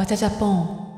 わちゃジャポン。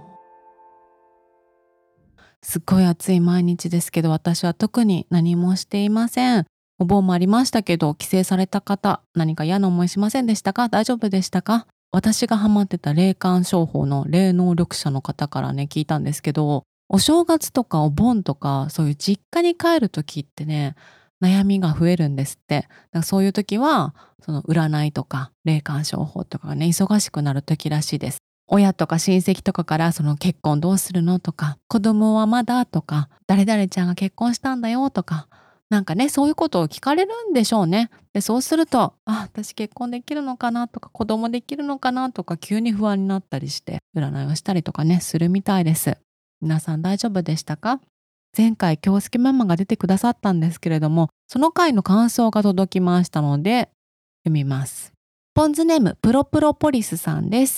すっごい暑い毎日ですけど、私は特に何もしていません。お盆もありましたけど、帰省された方、何か嫌な思いしませんでしたか？大丈夫でしたか？私がハマってた霊感商法の霊能力者の方からね、聞いたんですけど、お正月とかお盆とか、そういう実家に帰る時ってね、悩みが増えるんですって。だからそういう時は、その占いとか霊感商法とかがね、忙しくなる時らしいです。親とか親戚とかからその結婚どうするのとか、子供はまだとか、誰々ちゃんが結婚したんだよとか、なんかね、そういうことを聞かれるんでしょうね。で、そうすると、私結婚できるのかなとか、子供できるのかなとか、急に不安になったりして、占いをしたりとかね、するみたいです。皆さん大丈夫でしたか？前回、京介ママが出てくださったんですけれども、その回の感想が届きましたので、読みます。ポンズネーム、プロプロポリスさんです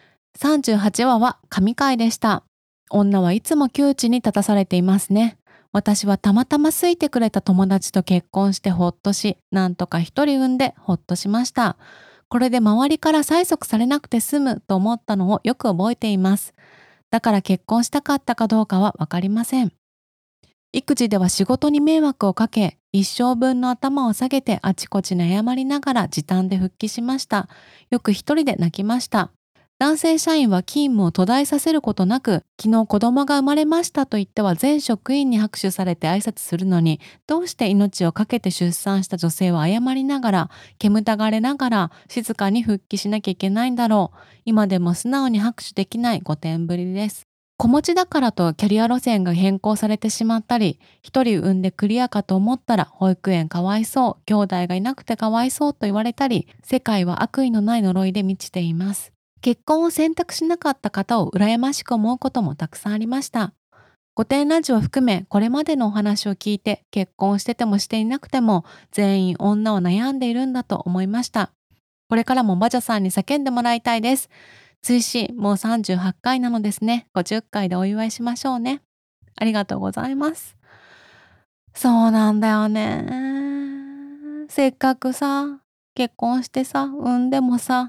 。38話は神回でした。女はいつも窮地に立たされていますね。私はたまたま好いてくれた友達と結婚してほっとし、なんとか一人産んでほっとしました。これで周りから催促されなくて済むと思ったのをよく覚えています。だから結婚したかったかどうかはわかりません。育児では仕事に迷惑をかけ、一生分の頭を下げてあちこちに謝りながら時短で復帰しました。よく一人で泣きました。男性社員は勤務を途絶えさせることなく、昨日子供が生まれましたと言っては全職員に拍手されて挨拶するのに、どうして命を懸けて出産した女性は謝りながら、煙たがれながら静かに復帰しなきゃいけないんだろう。今でも素直に拍手できない5点ぶりです。子持ちだからとキャリア路線が変更されてしまったり、一人産んでクリアかと思ったら保育園かわいそう、兄弟がいなくてかわいそうと言われたり、世界は悪意のない呪いで満ちています。結婚を選択しなかった方を羨ましく思うこともたくさんありました。御殿ラジオを含めこれまでのお話を聞いて、結婚しててもしていなくても全員女を悩んでいるんだと思いました。これからもバジャさんに叫んでもらいたいです。追試もう38回なのですね。50回でお祝いしましょうね。ありがとうございます。そうなんだよね。せっかくさ、結婚してさ、産んでもさ、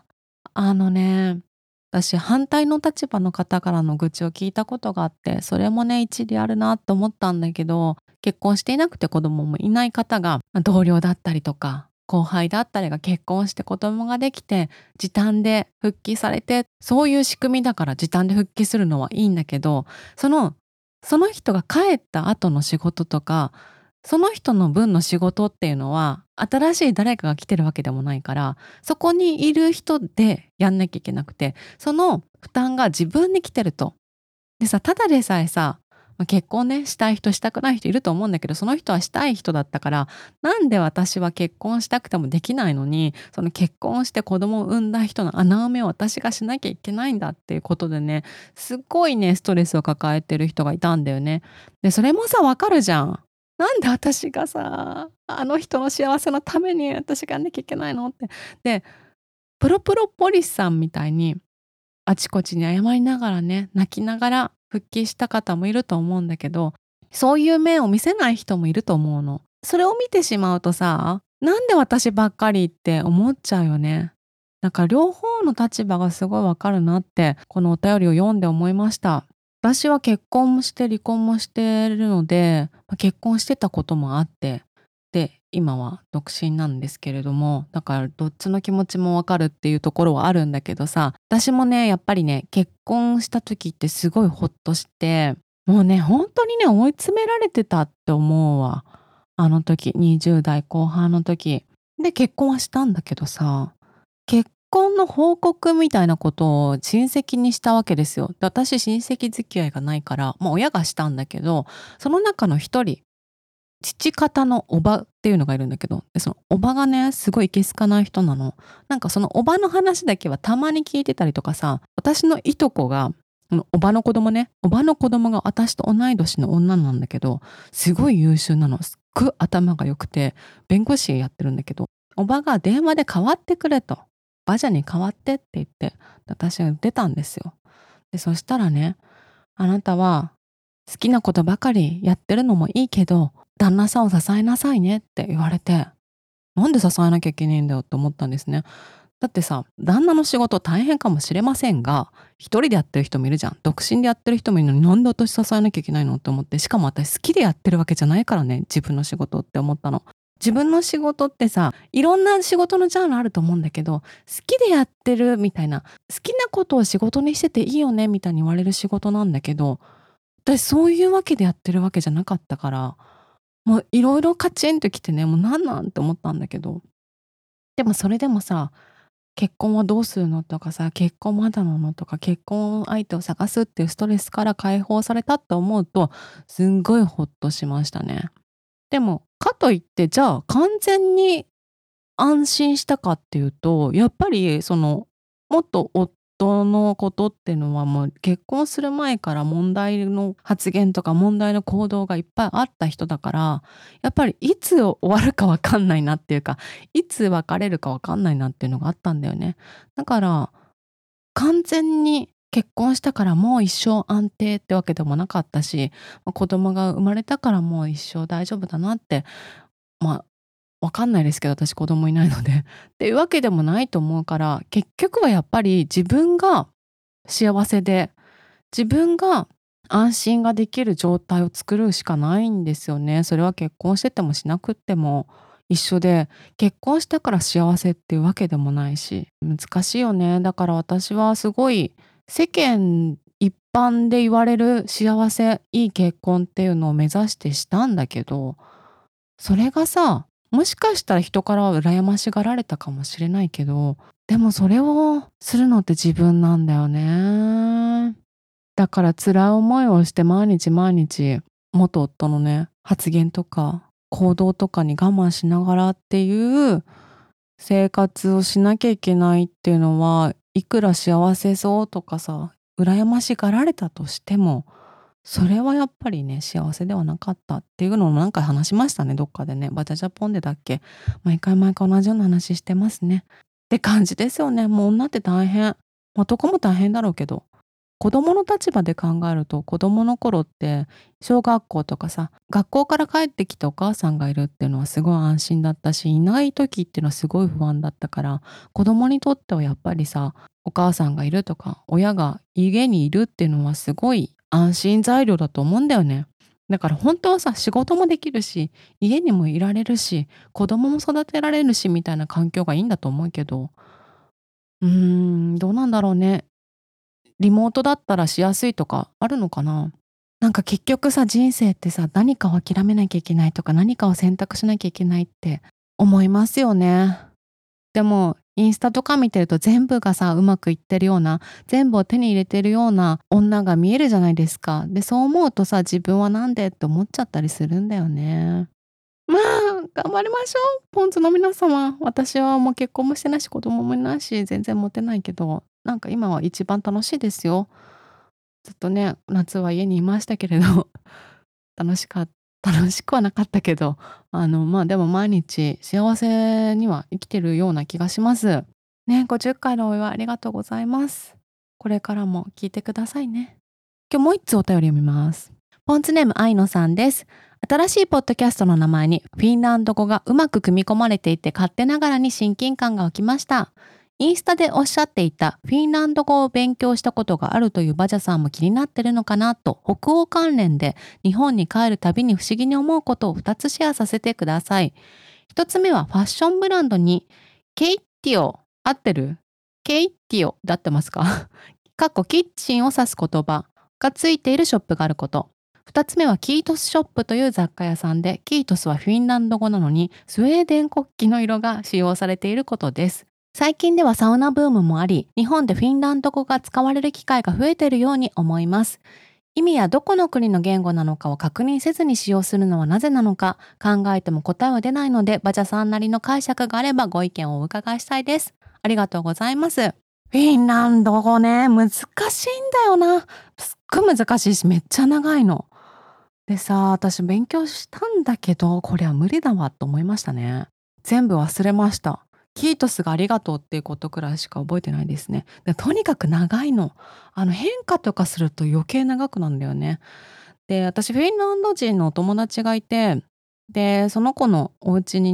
私反対の立場の方からの愚痴を聞いたことがあって、それもね、一理あるなって思ったんだけど、結婚していなくて子供もいない方が、同僚だったりとか、後輩だったりが結婚して子供ができて、時短で復帰されて、そういう仕組みだから時短で復帰するのはいいんだけど、その、その人が帰った後の仕事とか、その人の分の仕事っていうのは、新しい誰かが来てるわけでもないから、そこにいる人でやんなきゃいけなくて、その負担が自分に来てると。でさ、ただでさえさ、結婚ね、したい人したくない人いると思うんだけど、その人はしたい人だったから、なんで私は結婚したくてもできないのに、その結婚して子供を産んだ人の穴埋めを私がしなきゃいけないんだっていうことでね、すっごいね、ストレスを抱えてる人がいたんだよね。で、それもさ、わかるじゃん。なんで私がさ、あの人の幸せのために私がやんなきゃいけないのって。で、プロプロポリスさんみたいに、あちこちに謝りながらね、泣きながら復帰した方もいると思うんだけど、そういう面を見せない人もいると思うの。それを見てしまうとさ、なんで私ばっかりって思っちゃうよね。だから両方の立場がすごいわかるなって、このお便りを読んで思いました。私は結婚もして離婚もしてるので、結婚してたこともあって、で、今は独身なんですけれども、だからどっちの気持ちもわかるっていうところはあるんだけどさ、私もね、やっぱりね、結婚した時ってすごいほっとして、もうね、本当にね、追い詰められてたって思うわ。あの時、20代後半の時。で、結婚はしたんだけどさ、結婚の報告みたいなことを親戚にしたわけですよ。で、私親戚付き合いがないから、親がしたんだけど、その中の一人、父方の叔母っていうのがいるんだけど、で、その叔母がね、すごいいけすかない人なの。なんかその叔母の話だけはたまに聞いてたりとかさ、私のいとこが、その叔母の子供ね、叔母の子供が私と同い年の女なんだけど、すごい優秀なの。すっごい頭が良くて、弁護士やってるんだけど、叔母が電話で代わってくれと。バジャに代わってって言って、私が出たんですよ。で、そしたらね、あなたは好きなことばかりやってるのもいいけど、旦那さんを支えなさいねって言われて、なんで支えなきゃいけないんだよって思ったんですね。 だってさ、旦那の仕事大変かもしれませんが、一人でやってる人もいるじゃん。独身でやってる人もいるのに、なんで私支えなきゃいけないのって思って、しかも私好きでやってるわけじゃないからね、自分の仕事って思ったの。自分の仕事ってさ、いろんな仕事のジャンルあると思うんだけど、好きでやってるみたいな、好きなことを仕事にしてていいよねみたいに言われる仕事なんだけど、私そういうわけでやってるわけじゃなかったから、もういろいろカチンときてね、もうなんなんって思ったんだけど、でもそれでもさ、結婚はどうするのとかさ、結婚まだなのとか、結婚相手を探すっていうストレスから解放されたって思うと、すんごいほっとしましたね。でも、かといって、じゃあ完全に安心したかっていうと、やっぱりその、元夫のことっていうのはもう結婚する前から問題の発言とか問題の行動がいっぱいあった人だから、やっぱりいつ終わるかわかんないなっていうか、いつ別れるかわかんないなっていうのがあったんだよね。だから、完全に結婚したからもう一生安定ってわけでもなかったし、子供が生まれたからもう一生大丈夫だなって、まあわかんないですけど、私子供いないので。っていうわけでもないと思うから、結局はやっぱり自分が幸せで、自分が安心ができる状態を作るしかないんですよね。それは結婚しててもしなくっても一緒で、結婚したから幸せっていうわけでもないし、難しいよね。だから私はすごい世間一般で言われる幸せ、いい結婚っていうのを目指してしたんだけど、それがさ、もしかしたら人からは羨ましがられたかもしれないけど、でもそれをするのって自分なんだよね。だから辛い思いをして毎日毎日、元夫のね、発言とか行動とかに我慢しながらっていう生活をしなきゃいけないっていうのは、いくら幸せそうとかさ、羨ましがられたとしても、それはやっぱりね、幸せではなかったっていうのを何回話しましたね、どっかでね。バチャジャポンでだっけ。毎回毎回同じような話してますね。って感じですよね。もう女って大変。男も大変だろうけど。子供の立場で考えると、子供の頃って小学校とかさ、学校から帰ってきてお母さんがいるっていうのはすごい安心だったし、いない時っていうのはすごい不安だったから、子供にとってはやっぱりさ、お母さんがいるとか、親が家にいるっていうのはすごい安心材料だと思うんだよね。だから本当はさ、仕事もできるし、家にもいられるし、子供も育てられるしみたいな環境がいいんだと思うけど、どうなんだろうね。リモートだったらしやすいとかあるのかな？なんか結局さ、人生ってさ、何かを諦めなきゃいけないとか、何かを選択しなきゃいけないって思いますよね。でも、インスタとか見てると全部がさ、うまくいってるような、全部を手に入れてるような女が見えるじゃないですか。で、そう思うとさ、自分はなんでって思っちゃったりするんだよね。まあ、頑張りましょう。ポンズの皆様。私はもう結婚もしてないし、子供もいないし、全然モテないけど、なんか今は一番楽しいですよ。ずっとね、夏は家にいましたけれど、楽しか楽しくはなかったけど、でも毎日幸せには生きてるような気がします。ね、50回のお祝いありがとうございます。これからも聞いてくださいね。今日もう一つお便り読みます。ポンツネーム愛野さんです。新しいポッドキャストの名前にフィンランド語がうまく組み込まれていて勝手ながらに親近感が湧きました。インスタでおっしゃっていたフィンランド語を勉強したことがあるというバジャさんも気になってるのかなと、北欧関連で日本に帰るたびに不思議に思うことを2つシェアさせてください。1つ目はファッションブランドにケイティオ、合ってる？ケイティオで合ってますか？かっこキッチンを指す言葉がついているショップがあること。2つ目はキートスショップという雑貨屋さんで、キートスはフィンランド語なのにスウェーデン国旗の色が使用されていることです。最近ではサウナブームもあり、日本でフィンランド語が使われる機会が増えているように思います。意味やどこの国の言語なのかを確認せずに使用するのはなぜなのか、考えても答えは出ないので、バジャさんなりの解釈があればご意見をお伺いしたいです。ありがとうございます。フィンランド語ね、難しいんだよな。すっごい難しいし、めっちゃ長いの。でさ、私勉強したんだけど、これは無理だわと思いましたね。全部忘れました。キートスがありがとうっていうことくらいしか覚えてないですね。でとにかく長いの。変化とかすると余計長くなんだよね。で、私フィンランド人のお友達がいて、で、その子のお家にね、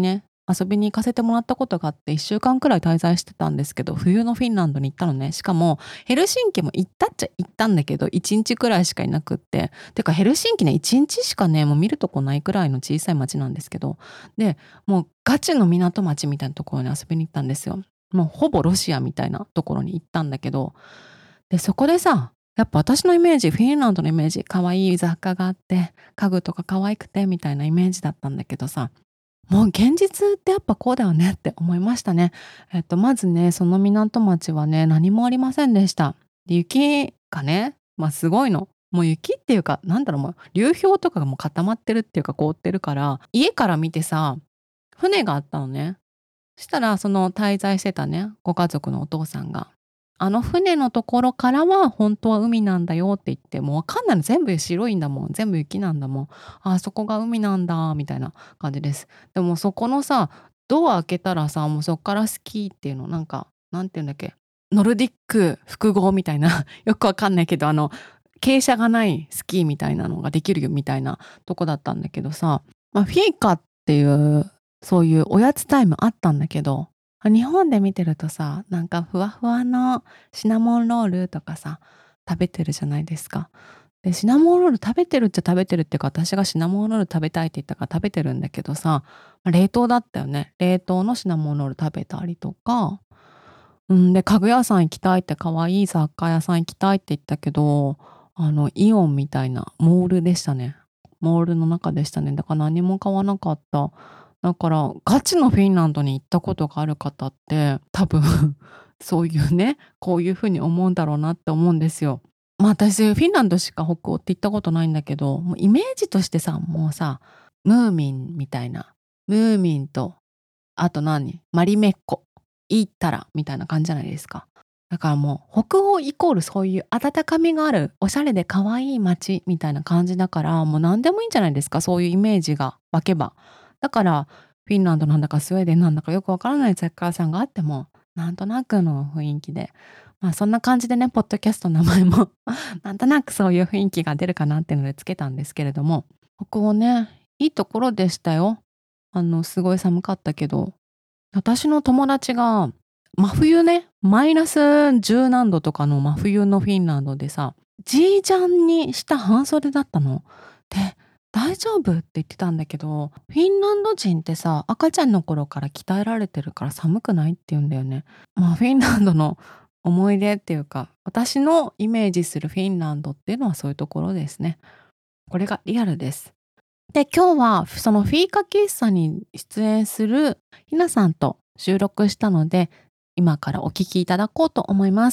遊びに行かせてもらったことがあって、1週間くらい滞在してたんですけど、冬のフィンランドに行ったのね。しかもヘルシンキも行ったっちゃ行ったんだけど、1日くらいしかいなくって。てかヘルシンキね、1日しかね、もう見るとこないくらいの小さい町なんですけど、で、もうガチの港町みたいなところに遊びに行ったんですよ。もうほぼロシアみたいなところに行ったんだけど、で、そこでさ、やっぱ私のイメージ、フィンランドのイメージ、可愛い雑貨があって、家具とか可愛くてみたいなイメージだったんだけどさ、もう現実ってやっぱこうだよねって思いましたね。まずね、その港町はね、何もありませんでした。で、雪がね、すごいの。もう雪っていうか、なんだろう、もう流氷とかがもう固まってるっていうか凍ってるから、家から見てさ、船があったのね。そしたらその滞在してたね、ご家族のお父さんが、あの船のところからは本当は海なんだよって言って、もうわかんないの、全部白いんだもん、全部雪なんだもん。あ、そこが海なんだみたいな感じです。でもそこのさ、ドア開けたらさ、もうそっからスキーっていうの、なんか、なんて言うんだっけ、ノルディック複合みたいなよくわかんないけど、傾斜がないスキーみたいなのができるよみたいなとこだったんだけどさ、フィーカっていうそういうおやつタイムあったんだけど、日本で見てるとさ、なんかふわふわのシナモンロールとかさ、食べてるじゃないですか。で、シナモンロール食べてるっちゃ食べてるっていうか、私がシナモンロール食べたいって言ったから食べてるんだけどさ、冷凍だったよね。冷凍のシナモンロール食べたりとか、で、家具屋さん行きたいって、可愛い雑貨屋さん行きたいって言ったけど、イオンみたいなモールでしたね。モールの中でしたね。だから何も買わなかった。だから、ガチのフィンランドに行ったことがある方って、多分そういうね、こういう風に思うんだろうなって思うんですよ。私フィンランドしか北欧って行ったことないんだけど、もうイメージとしてさ、もうさ、ムーミンみたいな、ムーミンと、あとマリメッコ、イータラみたいな感じじゃないですか。だからもう北欧イコールそういう温かみがある、おしゃれで可愛い街みたいな感じだから、もう何でもいいんじゃないですか、そういうイメージが湧けば。だからフィンランドなんだかスウェーデンなんだかよくわからない雑貨屋さんがあっても、なんとなくの雰囲気で、そんな感じでね、ポッドキャストの名前もなんとなくそういう雰囲気が出るかなっていうのでつけたんですけれども、北欧ね、いいところでしたよ。すごい寒かったけど、私の友達が真冬ね、マイナス十何度とかの真冬のフィンランドでさ、ジージャンにした半袖だったの。で、大丈夫って言ってたんだけど、フィンランド人ってさ、赤ちゃんの頃から鍛えられてるから寒くないって言うんだよね。フィンランドの思い出っていうか、私のイメージするフィンランドっていうのはそういうところですね。これがリアルです。で、今日はそのフィーカ喫茶に出演するひなさんと収録したので、今からお聞きいただこうと思います。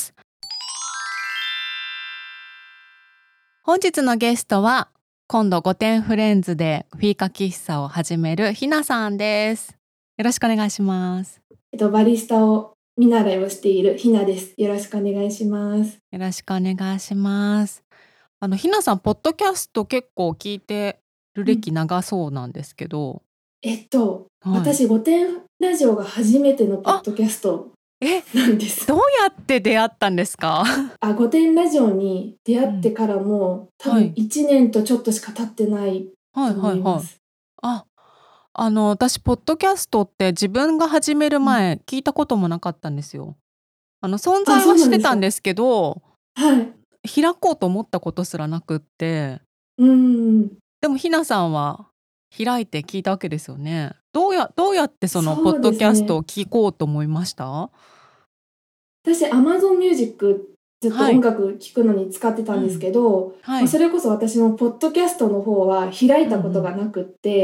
本日のゲストは、今度御殿フレンズでフィーカ喫茶を始めるひなさんです。よろしくお願いします。 バリスタを見習いをしているひなです。よろしくお願いします。 よろしくお願いします。ひなさん、ポッドキャスト結構聞いてる歴長そうなんですけど。 私、御殿ラジオが初めてのポッドキャストなんです。 どうやって出会ったんですか？ 御殿ラジオに出会ってからも、多分1年とちょっとしか経ってないと思います。 私ポッドキャストって自分が始める前、聞いたこともなかったんですよ。存在はしてたんですけど、開こうと思ったことすらなくって。でもひなさんは開いて聞いたわけですよね。どうやってそのポッドキャストを聞こうと思いました？ 私 Amazon Music ずっと音楽聴くのに使ってたんですけど、それこそ私もポッドキャストの方は開いたことがなくって、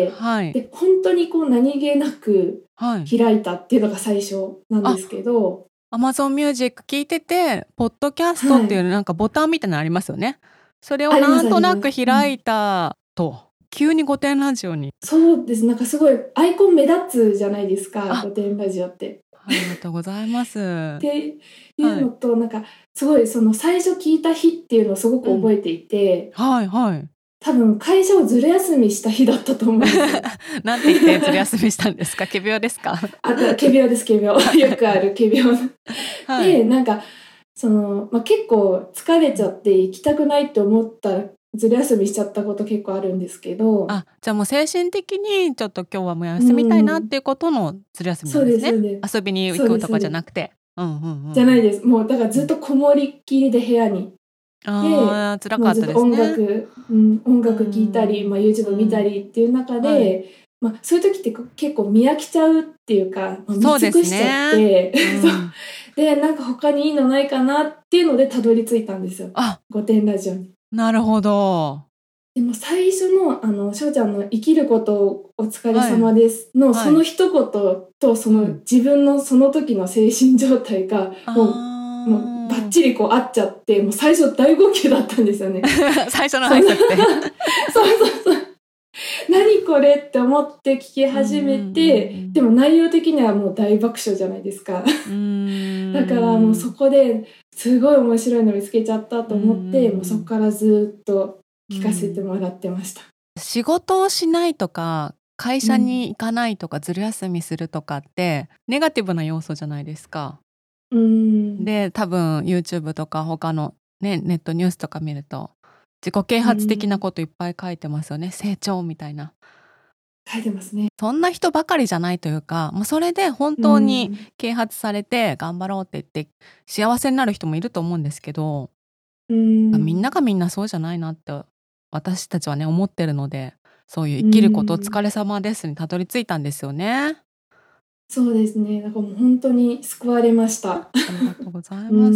で本当に何気なく開いたっていうのが最初なんですけど、 Amazon Music 聞いてて、ポッドキャストっていうなんかボタンみたいなのありますよね。それをなんとなく開いたと、急に御殿ラジオに。 そうです。なんかすごいアイコン目立つじゃないですか、御殿ラジオって。 ありがとうございます。 っていうのと、なんかすごいその最初聞いた日っていうのをすごく覚えていて、多分会社をずる休みした日だったと思うんですよ。 なんて言ってずる休みしたんですか？仮病ですか？ 仮病です、仮病。よくある仮病。で、なんか結構疲れちゃって行きたくないって思ったずる休みしちゃったこと結構あるんですけど。 じゃあもう精神的にちょっと今日はもう休みたいなっていうことのずる休みなんですね。遊びに行くとかじゃなくて。 じゃないです。もうだからずっとこもりっきりで部屋に。 辛かったですね。 音楽聴いたり、YouTube 見たりっていう中で、そういう時って結構見飽きちゃうっていうか、見尽くしちゃって、で、なんか他にいいのないかなっていうのでたどり着いたんですよ。御殿ラジオに。 なるほど。 でも最初のしょうちゃんの生きることお疲れ様ですの、その一言とその自分のその時の精神状態がもうバッチリこう合っちゃって、もう最初大号泣だったんですよね。 最初の挨拶で。 そう何これって思って聞き始めて、でも内容的にはもう大爆笑じゃないですか。だからもうそこですごい面白いの見つけちゃったと思って、もうそこからずっと聞かせてもらってました。 仕事をしないとか会社に行かないとか、ずる休みするとかってネガティブな要素じゃないですか。で多分 YouTube とか他の、ネットニュースとか見ると自己啓発的なこといっぱい書いてますよね。成長みたいな。 書いてますね。 そんな人ばかりじゃないというか、それで本当に啓発されて頑張ろうって言って幸せになる人もいると思うんですけど、みんながみんなそうじゃないなって私たちはね思ってるので、そういう生きることお疲れ様ですにたどり着いたんですよね。 そうですね。だからもう本当に救われました。 ありがとうございます。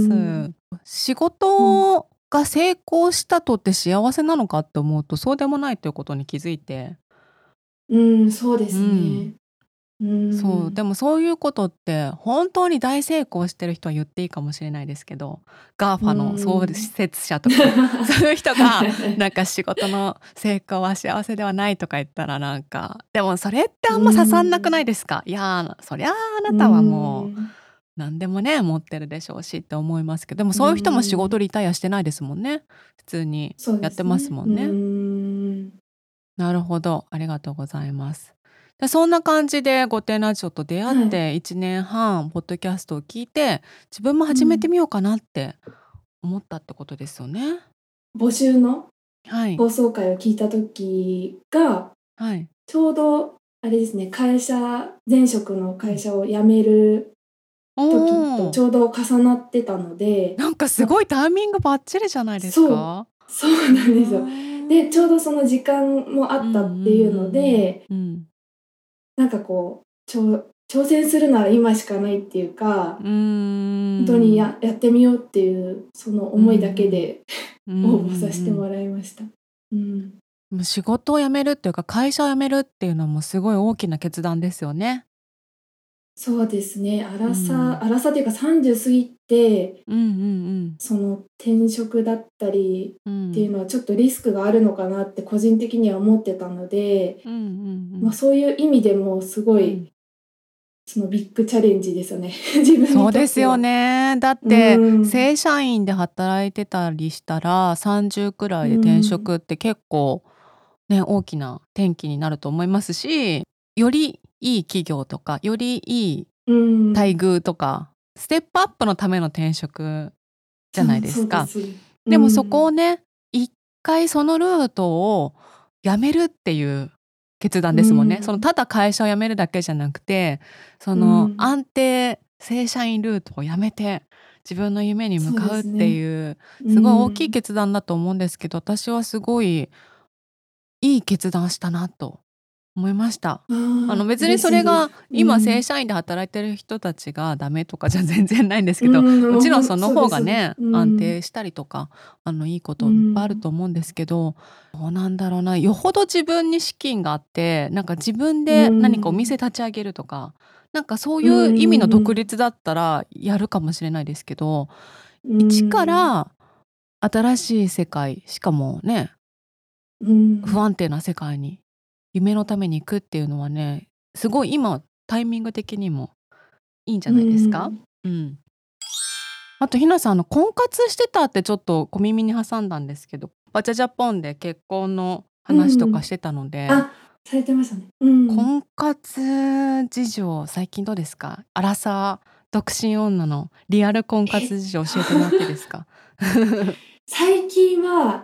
仕事が成功したとって幸せなのかって思うとそうでもないということに気づいて。 そうですね。 そうでもそういうことって本当に大成功してる人は言っていいかもしれないですけど、GAFA の創設者とかそういう人がなんか仕事の成功は幸せではないとか言ったら、なんかでもそれってあんま刺さんなくないですか。いやそりゃあなたはもう何でもね持ってるでしょうしって思いますけど、でもそういう人も仕事リタイアしてないですもんね。普通にやってますもんね。なるほど、ありがとうございます。でそんな感じで御殿ラジオと出会って1年半ポッドキャストを聞いて自分も始めてみようかなって思ったってことですよね。 募集の放送回を聞いた時が、ちょうどあれですね、前職の会社を辞める時とちょうど重なってたので、 なんかすごいタイミングバッチリじゃないですか。 そうなんですよ。でちょうどその時間もあったっていうので、なんかこう挑戦するなら今しかないっていうか、本当にやってみようっていうその思いだけで応募させてもらいました。 仕事を辞めるっていうか会社を辞めるっていうのもすごい大きな決断ですよね。 そうですね。荒さというか30過ぎて、その転職だったりっていうのはちょっとリスクがあるのかなって個人的には思ってたので、そういう意味でもすごい、そのビッグチャレンジですよね。自分にとっては。 そうですよね。だって正社員で働いてたりしたら30くらいで転職って結構ね大きな転機になると思いますし、よりいい企業とかよりいい待遇とか、ステップアップのための転職じゃないですか。でもそこをね一回そのルートをやめるっていう決断ですもんね。そのただ会社を辞めるだけじゃなくて、その安定正社員ルートをやめて自分の夢に向かうっていうすごい大きい決断だと思うんですけど、私はすごいいい決断したなと思いました。別にそれが今正社員で働いてる人たちがダメとかじゃ全然ないんですけど、もちろんその方がね安定したりとかいいこといっぱいあると思うんですけど、どうなんだろうな、よほど自分に資金があってなんか自分で何かお店立ち上げるとか、なんかそういう意味の独立だったらやるかもしれないですけど、一から新しい世界、しかもね不安定な世界に夢のために行くっていうのはね、すごい今タイミング的にもいいんじゃないですか。あとひなさん婚活してたってちょっと小耳に挟んだんですけど、バチャジャポンで結婚の話とかしてたので、 されてましたね。 婚活事情最近どうですか。アラサー独身女のリアル婚活事情教えてもらっていいですか。 最近は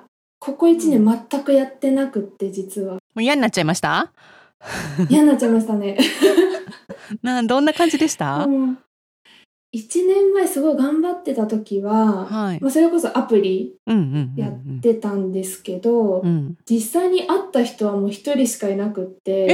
ここ1年全くやってなくって、実は。もう嫌になっちゃいました？ 嫌になっちゃいましたね。 どんな感じでした？ 1年前すごい頑張ってた時は、それこそアプリやってたんですけど、実際に会った人はもう1人しかいなくって。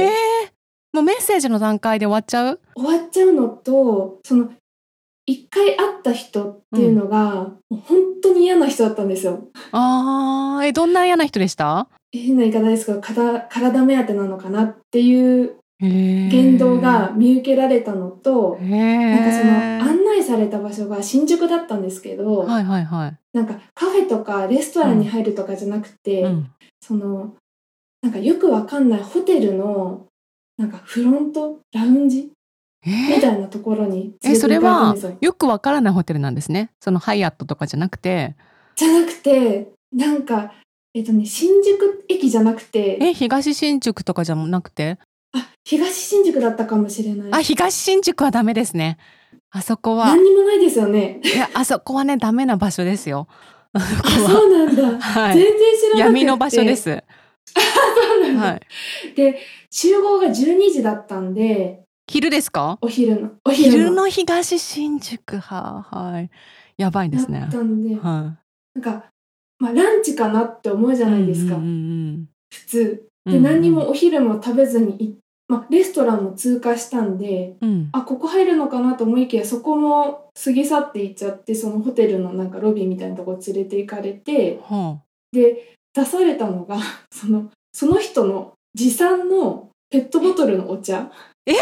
もうメッセージの段階で終わっちゃう？ 終わっちゃうのと、その1回会った人っていうのが、もう本当に嫌な人だったんですよ。 どんな嫌な人でした？ 変な言い方ですけど、体目当てなのかなっていう言動が見受けられたのと、なんかその案内された場所が新宿だったんですけど、なんかカフェとかレストランに入るとかじゃなくて、そのなんかよくわかんないホテルのなんかフロントラウンジみたいなところに連れて行かれたんですよ。 それはよくわからないホテルなんですね。そのハイアットとかじゃなくて。 なんか新宿駅じゃなくて。 東新宿とかじゃなくて？ 東新宿だったかもしれない。 東新宿はダメですね。あそこは。 何にもないですよね。 いや、あそこはね、ダメな場所ですよ。 そうなんだ。全然知らなくて。 闇の場所です。 そうなんだ。で、集合が12時だったんで。 昼ですか？ お昼の東新宿。やばいですね。 だったんで。なんか、ランチかなって思うじゃないですか。普通。で、何にもお昼も食べずにレストランも通過したんで、ここ入るのかなと思いきや、そこも過ぎ去っていっちゃって、そのホテルのなんかロビーみたいなとこ連れて行かれて、で、出されたのが、その人の持参のペットボトルのお茶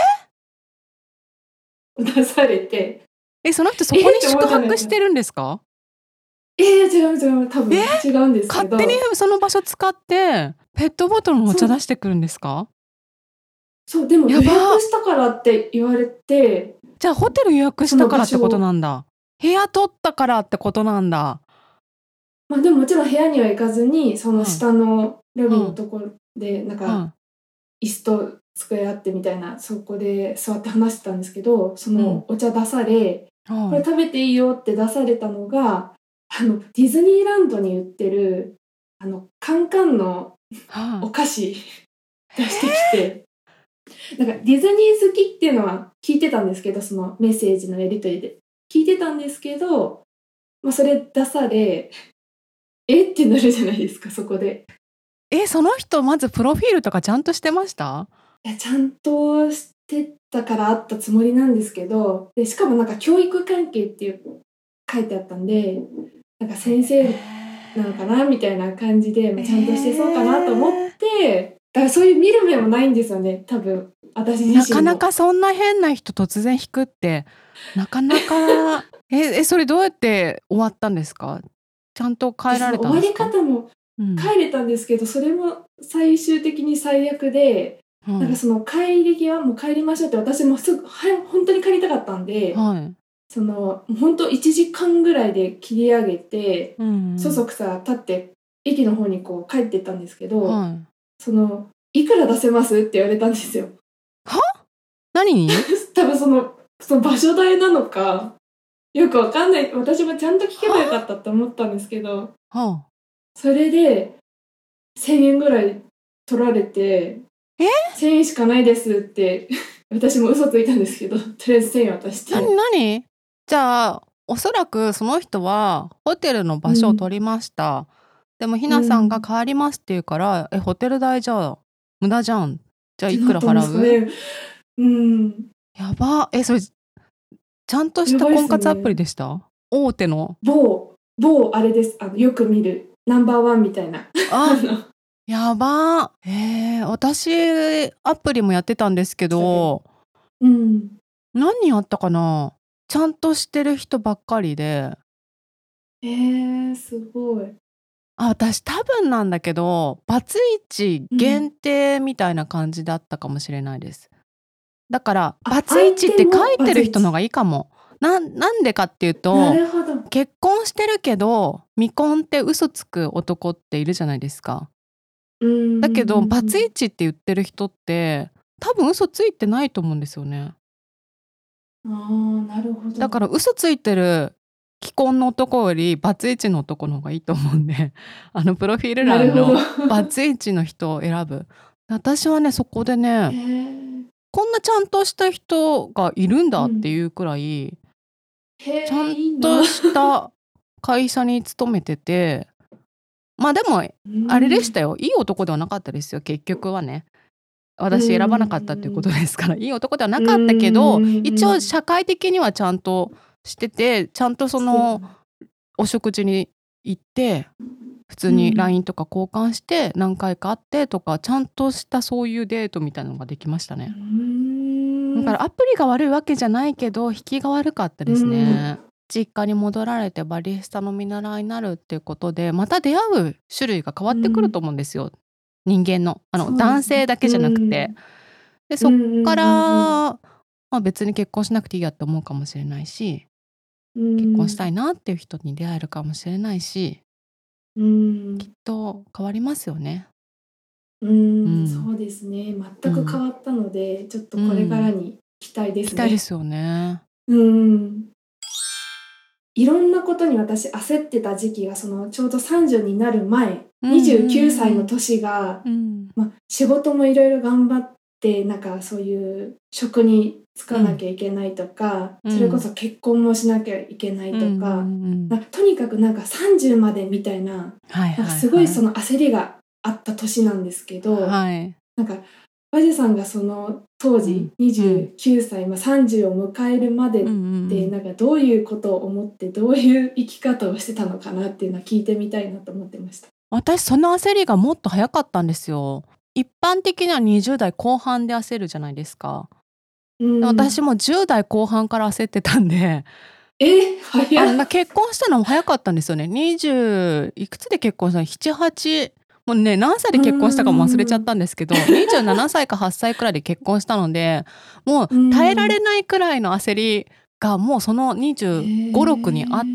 出されて。 その人そこに宿泊してるんですか？ 違う。多分違うんですけど。 勝手にその場所使って、ペットボトルのお茶出してくるんですか？ そう、でも予約したからって言われて。 じゃあホテル予約したからってことなんだ。部屋取ったからってことなんだ。 でももちろん部屋には行かずに、その下のロビーのところで、なんか、椅子と机あってみたいな、そこで座って話してたんですけど、そのお茶出され、これ食べていいよって出されたのが、ディズニーランドに売ってる、カンカンのお菓子出してきて、なんかディズニー好きっていうのは聞いてたんですけど、そのメッセージのやり取りで聞いてたんですけど、それ出され、ってなるじゃないですか、そこで。 その人まずプロフィールとかちゃんとしてました？ いや、ちゃんとしてたからあったつもりなんですけど、でしかもなんか教育関係っていう書いてあったんで、なんか先生なのかなみたいな感じで、ちゃんとしてそうかなと思って、だからそういう見る目もないんですよね、多分私自身も。 なかなかそんな変な人突然引くってなかなかそれどうやって終わったんですか？ちゃんと帰られたんですか？ 終わり方も帰れたんですけど、それも最終的に最悪で、なんかその帰り際もう帰りましょうって、私もすぐ本当に帰りたかったんで、その本当1時間ぐらいで切り上げて、そそくさ立って駅の方にこう帰ってったんですけど、そのいくら出せますって言われたんですよ。 何に？ 多分その場所代なのかよくわかんない。私もちゃんと聞けばよかったって思ったんですけど、それで1000円ぐらい取られて、1000円しかないですって私も嘘ついたんですけど、とりあえず1000円渡して。 何？じゃあおそらくその人はホテルの場所を取りました。でもひなさんが帰りますって言うから、ホテル代じゃあ無駄じゃん。じゃあいくら払う？やば。それちゃんとした婚活アプリでした？大手の某あれです。よく見るナンバーワンみたいな。 やば。私アプリもやってたんですけど、何人あったかな？ちゃんとしてる人ばっかりで。 すごい。 私多分なんだけど、バツイチ限定みたいな感じだったかもしれないです。だからバツイチって書いてる人の方がいいかも。なんでかっていうと、結婚してるけど未婚って嘘つく男っているじゃないですか。だけどバツイチって言ってる人って多分嘘ついてないと思うんですよね。 なるほど。 だから嘘ついてる既婚の男よりバツイチの男の方がいいと思うんでプロフィール欄のバツイチの人を選ぶ。私はねそこでねこんなちゃんとした人がいるんだっていうくらい、ちゃんとした会社に勤めてて、まあでもあれでしたよ、いい男ではなかったですよ結局はね。私選ばなかったっていうことですから、いい男ではなかったけど、一応社会的にはちゃんとしてて、ちゃんとそのお食事に行って普通に LINE とか交換して何回か会ってとか、ちゃんとしたそういうデートみたいなのができましたね。だからアプリが悪いわけじゃないけど引きが悪かったですね。実家に戻られてバリスタの見習いになるっていうことで、また出会う種類が変わってくると思うんですよ、人間の男性だけじゃなくて。でそっから、まあ、別に結婚しなくていいやって思うかもしれないし、結婚したいなっていう人に出会えるかもしれないし、きっと変わりますよね。 そうですね。全く変わったので、ちょっとこれからに期待ですね。 期待ですよね。 いろんなことに私焦ってた時期がちょうど30になる前、29歳の年が、仕事もいろいろ頑張ってなんかそういう職に就かなきゃいけないとか、それこそ結婚もしなきゃいけないとか、とにかくなんか30までみたいな、すごいその焦りがあった年なんですけど、なんかバジさんがその当時29歳、30を迎えるまでってなんかどういうことを思ってどういう生き方をしてたのかなっていうのは聞いてみたいなと思ってました。 私その焦りがもっと早かったんですよ。一般的には20代後半で焦るじゃないですか。私も10代後半から焦ってたんで、 早っ。 結婚したのも早かったんですよね。20いくつで結婚したの？7、8、もうね何歳で結婚したかも忘れちゃったんですけど、27歳か8歳くらいで結婚したので、もう耐えられないくらいの焦りがもうその25、6にあって、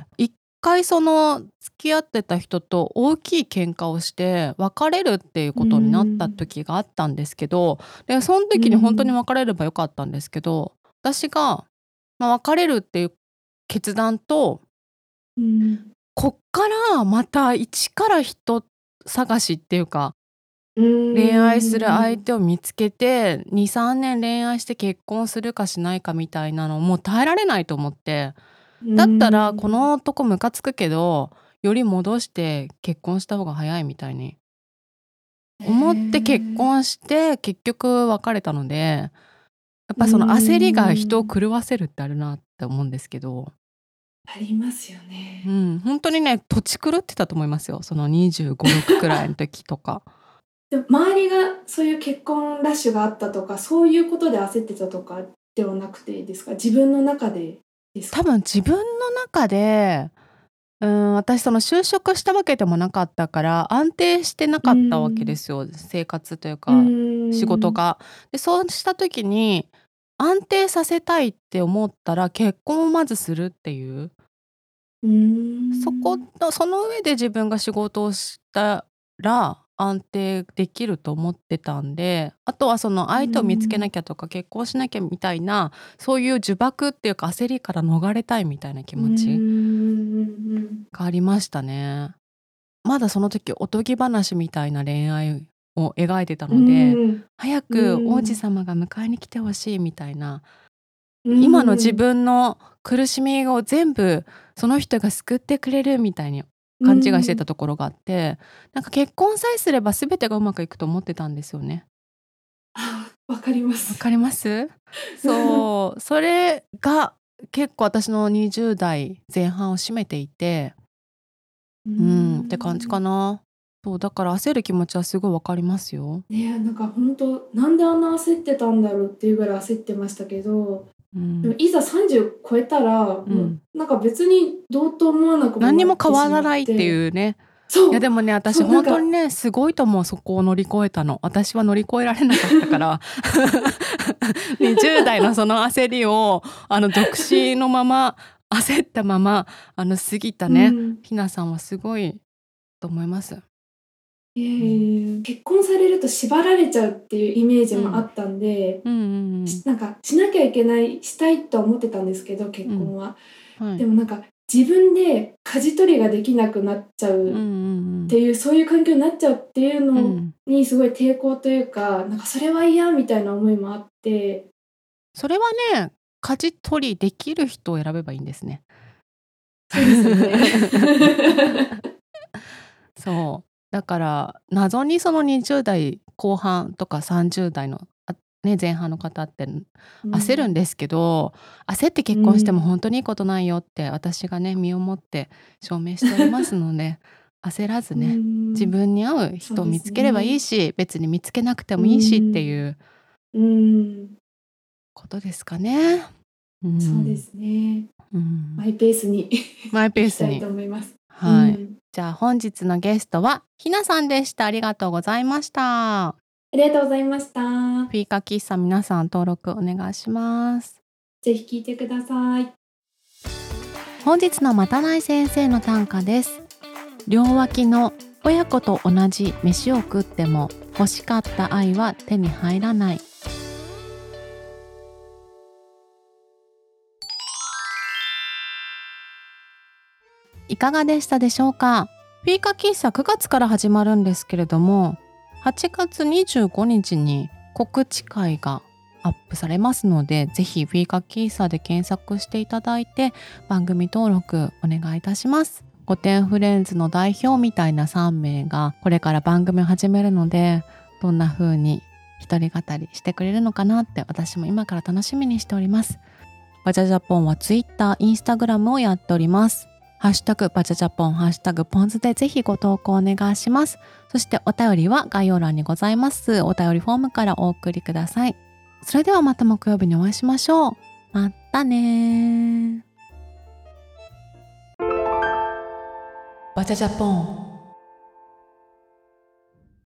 一回その付き合ってた人と大きい喧嘩をして別れるっていうことになった時があったんですけど、でその時に本当に別れればよかったんですけど、私が、別れるっていう決断と、こっからまた一から人探しっていうか、恋愛する相手を見つけて 2、3 年恋愛して結婚するかしないかみたいなのもう耐えられないと思って、だったらこの男ムカつくけどより戻して結婚した方が早いみたいに思って結婚して結局別れたので、やっぱその焦りが人を狂わせるってあるなって思うんですけど。 ありますよね。 本当にね土地狂ってたと思いますよ、その25、6くらいの時とか。 でも周りがそういう結婚ラッシュがあったとかそういうことで焦ってたとかではなくてですか？自分の中でですか？ 多分自分の中で、私その就職したわけでもなかったから安定してなかったわけですよ、生活というか仕事が。でそうした時に安定させたいって思ったら結婚をまずするっていう、その上で自分が仕事をしたら安定できると思ってたんで、あとはその相手を見つけなきゃとか結婚しなきゃみたいな、そういう呪縛っていうか焦りから逃れたいみたいな気持ちがありましたね。まだその時おとぎ話みたいな恋愛を描いてたので、早く王子様が迎えに来てほしいみたいな、今の自分の苦しみを全部その人が救ってくれるみたいに勘違いしてたところがあって、なんか結婚さえすれば全てがうまくいくと思ってたんですよね。 わかります。 わかります？そう、それが結構私の20代前半を占めていて、って感じかな。そう、だから焦る気持ちはすごいわかりますよ。 なんか本当なんであんな焦ってたんだろうっていうぐらい焦ってましたけど、でもいざ30超えたら、もうなんか別にどうと思わなくもなってしまって、 何にも変わらないっていうね。いやでもね私本当にねすごいと思う、そこを乗り越えたの。私は乗り越えられなかったから20代のその焦りを独身のまま焦ったまま過ぎたね、ひなさんはすごいと思います。 結婚されると縛られちゃうっていうイメージもあったんで、なんかしなきゃいけない、したいとは思ってたんですけど結婚は、でもなんか自分で舵取りができなくなっちゃうっていう、そういう環境になっちゃうっていうのにすごい抵抗というか、なんかそれは嫌みたいな思いもあって。 それはね、舵取りできる人を選べばいいんですね。 そうですよね。 そう。だから謎にその20代後半とか30代の前半の方って焦るんですけど、焦って結婚しても本当にいいことないよって私がね、身をもって証明しておりますので、焦らずね、自分に合う人を見つければいいし、別に見つけなくてもいいしっていうことですかね。 そうですね。マイペースにマイペースにいきたいと思います。 はい。じゃあ本日のゲストはひなさんでした。ありがとうございました。 ありがとうございました。 フィーカ喫茶皆さん登録お願いします。 ぜひ聞いてください。 本日のまたない先生の短歌です。両脇の親子と同じ飯を食っても欲しかった愛は手に入らない。いかがでしたでしょうか。フィーカ喫茶9月から始まるんですけれども、8月25日に告知会がアップされますので、ぜひフィーカ喫茶で検索していただいて番組登録お願いいたします。御殿フレンズの代表みたいな3名がこれから番組を始めるので、どんな風に一人語りしてくれるのかなって私も今から楽しみにしております。バチャジャポンは Twitter、Instagram をやっております。ハッシュタグバチャジャポン、ハッシュタグポンズでぜひご投稿お願いします。そしてお便りは概要欄にございますお便りフォームからお送りください。それではまた木曜日にお会いしましょう。またね。バチャジャポン。